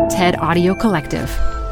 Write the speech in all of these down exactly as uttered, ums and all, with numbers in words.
TED Audio Collective.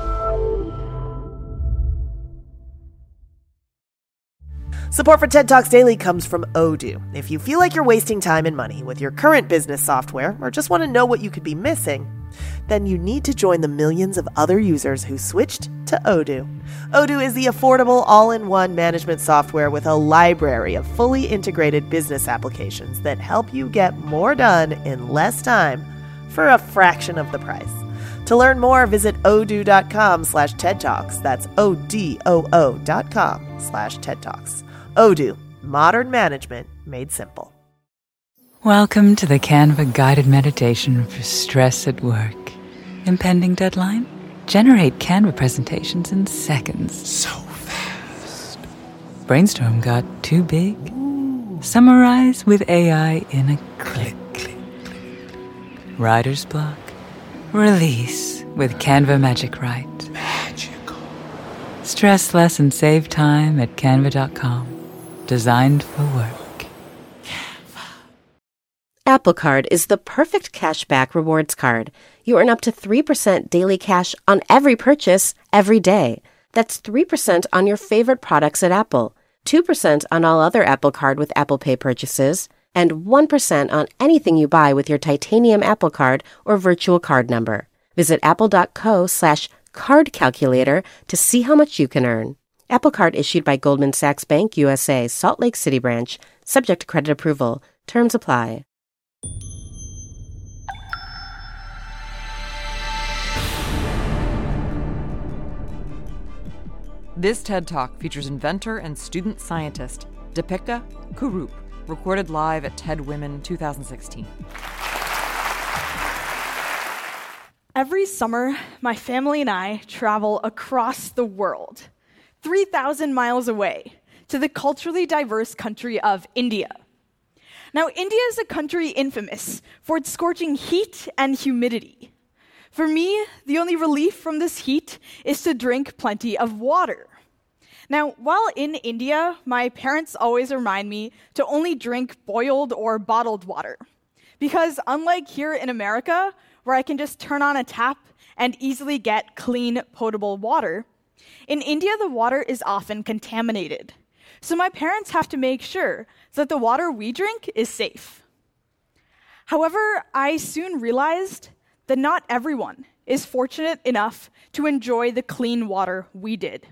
Support for TED Talks Daily comes from Odoo. If you feel like you're wasting time and money with your current business software or just want to know what you could be missing, then you need to join the millions of other users who switched to Odoo. Odoo is the affordable all-in-one management software with a library of fully integrated business applications that help you get more done in less time for a fraction of the price. To learn more, visit odoo.com slash TED Talks. That's O-D-O-O dot com slash TED Talks. Odoo, modern management made simple. Welcome to the Canva guided meditation for stress at work. Impending deadline? Generate Canva presentations in seconds. So fast. Brainstorm got too big? Ooh. Summarize with A I in a click. click, click. Writer's block? Release with Canva Magic Write. Magical. Stress less and save time at canva dot com. Designed for work. Apple Card is the perfect cashback rewards card. You earn up to three percent daily cash on every purchase, every day. That's three percent on your favorite products at Apple, two percent on all other Apple Card with Apple Pay purchases, and one percent on anything you buy with your titanium Apple Card or virtual card number. Visit apple.co slash card calculator to see how much you can earn. Apple Card issued by Goldman Sachs Bank U S A, Salt Lake City branch, subject to credit approval. Terms apply. This TED Talk features inventor and student scientist Deepika Kurup, recorded live at TED Women twenty sixteen. Every summer, my family and I travel across the world, three thousand miles away, to the culturally diverse country of India. Now, India is a country infamous for its scorching heat and humidity. For me, the only relief from this heat is to drink plenty of water. Now, while in India, my parents always remind me to only drink boiled or bottled water. Because unlike here in America, where I can just turn on a tap and easily get clean, potable water, in India, the water is often contaminated. So my parents have to make sure that the water we drink is safe. However, I soon realized that not everyone is fortunate enough to enjoy the clean water we did.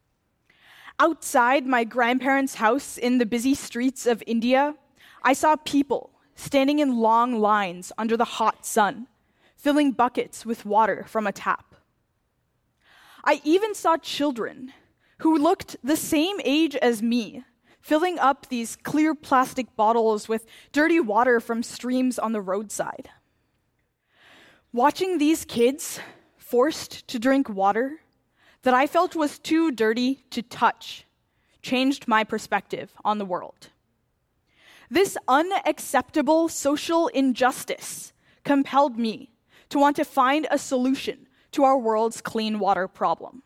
Outside my grandparents' house in the busy streets of India, I saw people standing in long lines under the hot sun, filling buckets with water from a tap. I even saw children who looked the same age as me, filling up these clear plastic bottles with dirty water from streams on the roadside. Watching these kids forced to drink water that I felt was too dirty to touch changed my perspective on the world. This unacceptable social injustice compelled me to want to find a solution to our world's clean water problem.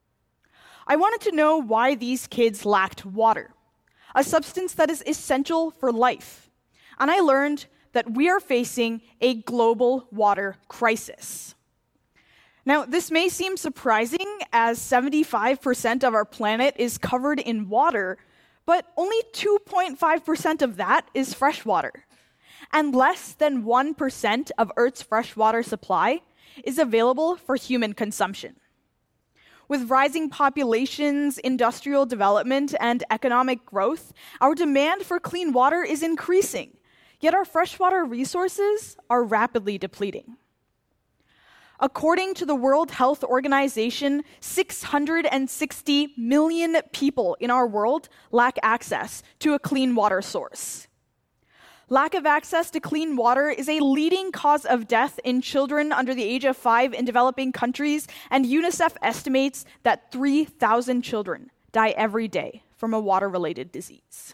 I wanted to know why these kids lacked water, a substance that is essential for life. And I learned that we are facing a global water crisis. Now, this may seem surprising as seventy-five percent of our planet is covered in water, but only two point five percent of that is fresh water. And less than one percent of Earth's freshwater supply is available for human consumption. With rising populations, industrial development, and economic growth, our demand for clean water is increasing, yet our freshwater resources are rapidly depleting. According to the World Health Organization, six hundred sixty million people in our world lack access to a clean water source. Lack of access to clean water is a leading cause of death in children under the age of five in developing countries, and UNICEF estimates that three thousand children die every day from a water-related disease.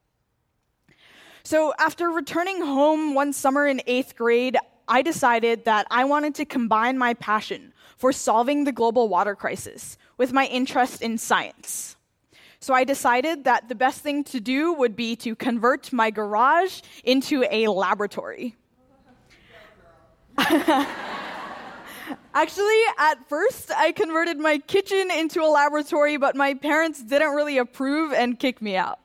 So after returning home one summer in eighth grade, I decided that I wanted to combine my passion for solving the global water crisis with my interest in science. So I decided that the best thing to do would be to convert my garage into a laboratory. Actually, at first, I converted my kitchen into a laboratory, but my parents didn't really approve and kicked me out.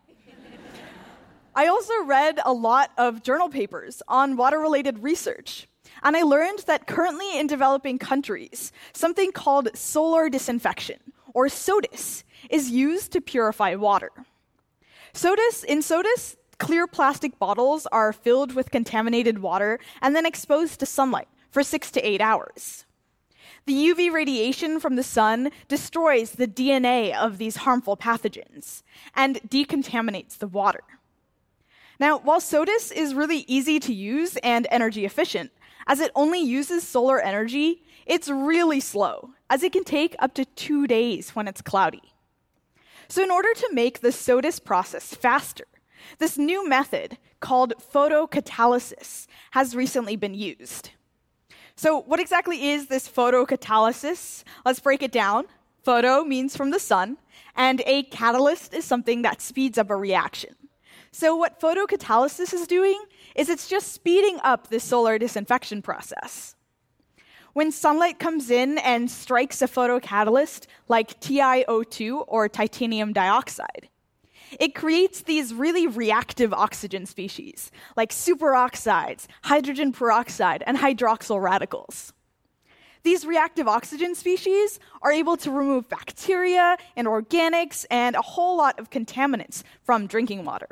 I also read a lot of journal papers on water-related research, and I learned that currently in developing countries, something called solar disinfection, or SODIS, is used to purify water. SODIS, in SODIS, clear plastic bottles are filled with contaminated water and then exposed to sunlight for six to eight hours. The U V radiation from the sun destroys the D N A of these harmful pathogens and decontaminates the water. Now, while SODIS is really easy to use and energy efficient, as it only uses solar energy, it's really slow, as it can take up to two days when it's cloudy. So in order to make the SODIS process faster, this new method called photocatalysis has recently been used. So what exactly is this photocatalysis? Let's break it down. Photo means from the sun, and a catalyst is something that speeds up a reaction. So what photocatalysis is doing is it's just speeding up the solar disinfection process. When sunlight comes in and strikes a photocatalyst like T i O two or titanium dioxide, it creates these really reactive oxygen species, like superoxides, hydrogen peroxide, and hydroxyl radicals. These reactive oxygen species are able to remove bacteria and organics and a whole lot of contaminants from drinking water.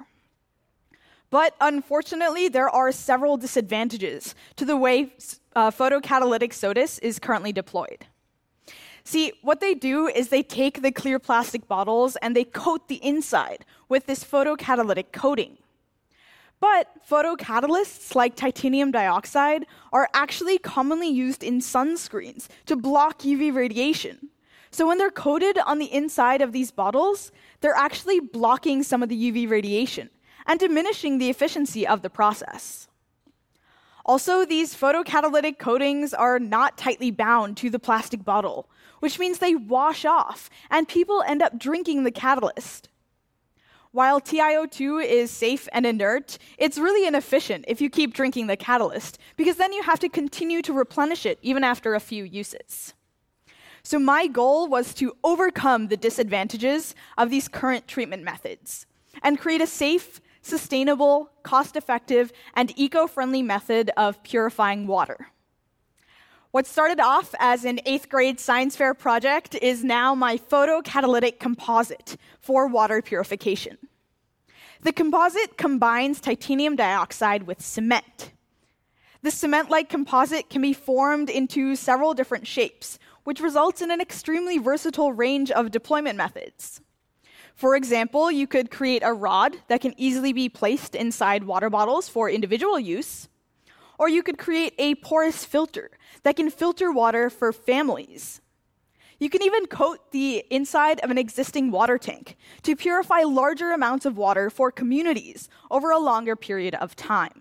But unfortunately, there are several disadvantages to the way uh, photocatalytic SODIS is currently deployed. See, what they do is they take the clear plastic bottles and they coat the inside with this photocatalytic coating. But photocatalysts like titanium dioxide are actually commonly used in sunscreens to block U V radiation. So when they're coated on the inside of these bottles, they're actually blocking some of the U V radiation and diminishing the efficiency of the process. Also, these photocatalytic coatings are not tightly bound to the plastic bottle, which means they wash off, and people end up drinking the catalyst. While T i O two is safe and inert, it's really inefficient if you keep drinking the catalyst, because then you have to continue to replenish it even after a few uses. So my goal was to overcome the disadvantages of these current treatment methods and create a safe, sustainable, cost-effective, and eco-friendly method of purifying water. What started off as an eighth grade science fair project is now my photocatalytic composite for water purification. The composite combines titanium dioxide with cement. The cement-like composite can be formed into several different shapes, which results in an extremely versatile range of deployment methods. For example, you could create a rod that can easily be placed inside water bottles for individual use, or you could create a porous filter that can filter water for families. You can even coat the inside of an existing water tank to purify larger amounts of water for communities over a longer period of time.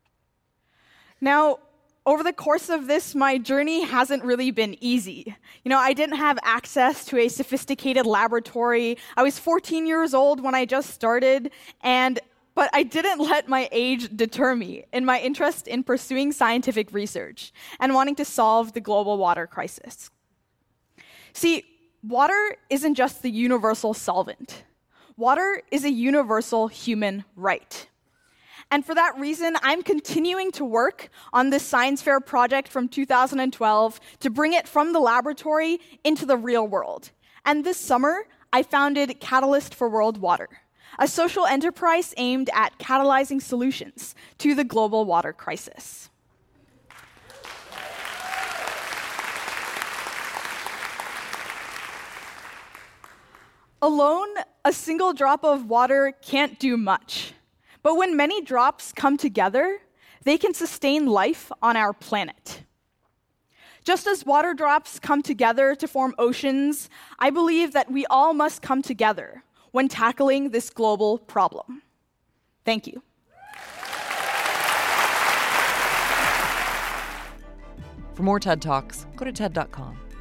Now, over the course of this, my journey hasn't really been easy. You know, I didn't have access to a sophisticated laboratory. I was fourteen years old when I just started, and but I didn't let my age deter me in my interest in pursuing scientific research and wanting to solve the global water crisis. See, water isn't just the universal solvent. Water is a universal human right. And for that reason, I'm continuing to work on this science fair project from two thousand twelve to bring it from the laboratory into the real world. And this summer, I founded Catalyst for World Water, a social enterprise aimed at catalyzing solutions to the global water crisis. Alone, a single drop of water can't do much. But when many drops come together, they can sustain life on our planet. Just as water drops come together to form oceans, I believe that we all must come together when tackling this global problem. Thank you. For more TED Talks, go to T E D dot com.